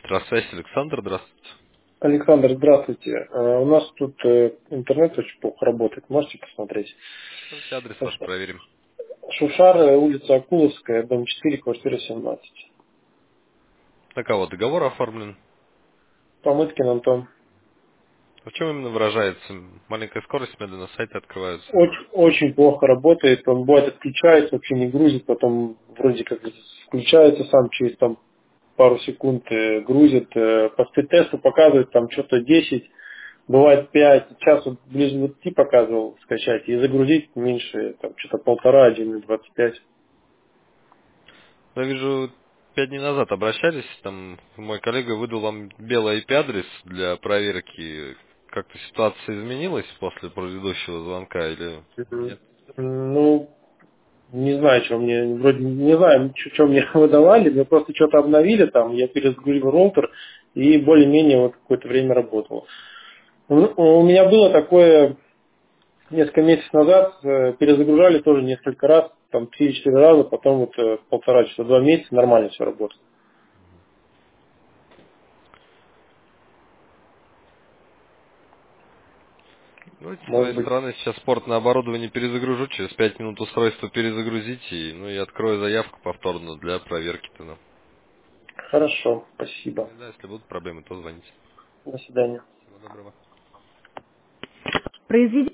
Электросвязь, Александр, здравствуйте. Александр, здравствуйте. У нас тут интернет очень плохо работает. Можете посмотреть? Давайте адрес ваш проверим. Шушар, улица Акуловская, дом 4, квартира 17. На кого договор оформлен? Помыткин Антон. В чем именно выражается? Маленькая скорость, медленно сайты открываются. Очень плохо работает. Он бывает отключается, вообще не грузит, потом вроде как включается сам через там пару секунд грузит. По спид-тесту показывает там что-то 10, бывает 5. Сейчас вот ближе 20 показывал скачать и загрузить меньше, там что-то 1,5, 1,25. Я вижу, 5 дней назад обращались, там мой коллега выдал вам белый IP-адрес для проверки. Как-то ситуация изменилась после предыдущего звонка или Мгм. нет? Ну, не знаю, что мне, вроде не знаю, что мне выдавали, мне просто что-то обновили там, я перезагрузил роутер и более-менее вот какое-то время работал. У меня было такое несколько месяцев назад, перезагружали тоже несколько раз, там 3-4 раза, потом вот 1,5 часа, 2 месяца нормально все работало. Давайте с Может своей быть, стороны сейчас спортное оборудование перезагружу, через 5 минут устройство перезагрузите, и открою заявку повторно для проверки-то. хорошо, спасибо. Ну и да, если будут проблемы, то звоните. До свидания. Всего доброго. Произведение